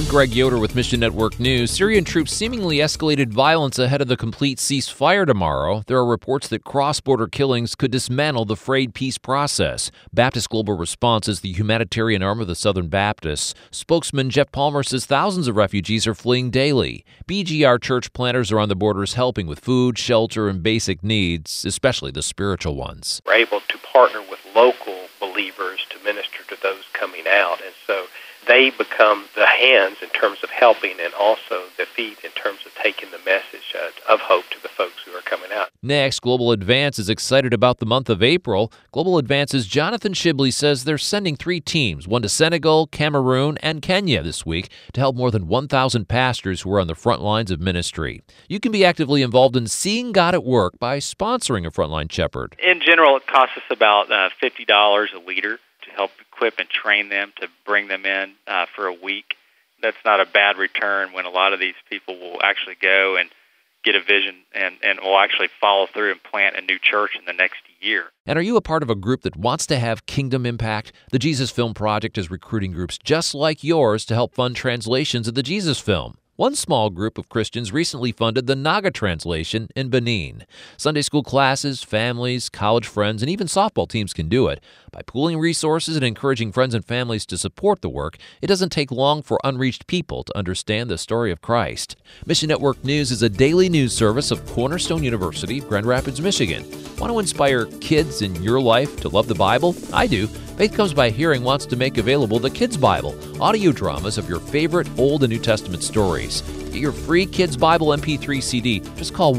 Greg Yoder with Mission Network News. Syrian troops seemingly escalated violence ahead of the complete ceasefire tomorrow. There are reports that cross-border killings could dismantle the frayed peace process. Baptist Global Response is the humanitarian arm of the Southern Baptists. Spokesman Jeff Palmer says thousands of refugees are fleeing daily. BGR church planters are on the borders helping with food, shelter, and basic needs, especially the spiritual ones. We're able to partner with local believers to minister to those coming out, and so they become the hands in terms of helping and also the feet in terms of taking the message of hope to the folks who are coming out. Next, Global Advance is excited about the month of April. Global Advance's Jonathan Shibley says they're sending 3 teams, one to Senegal, Cameroon, and Kenya this week to help more than 1,000 pastors who are on the front lines of ministry. You can be actively involved in seeing God at work by sponsoring a Frontline Shepherd. In general, it costs us about $50 a leader to help equip and train them to bring them in for a week. That's not a bad return when a lot of these people will actually go and get a vision and will actually follow through and plant a new church in the next year. And are you a part of a group that wants to have kingdom impact? The Jesus Film Project is recruiting groups just like yours to help fund translations of the Jesus film. One small group of Christians recently funded the Naga translation in Benin. Sunday school classes, families, college friends, and even softball teams can do it. By pooling resources and encouraging friends and families to support the work, it doesn't take long for unreached people to understand the story of Christ. Mission Network News is a daily news service of Cornerstone University, Grand Rapids, Michigan. Want to inspire kids in your life to love the Bible? I do. Faith Comes by Hearing wants to make available the Kids Bible, audio dramas of your favorite Old and New Testament stories. To get your free Kids Bible MP3 CD, just call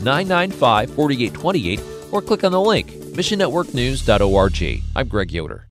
1-800-995-4828 or click on the link, missionnetworknews.org. I'm Greg Yoder.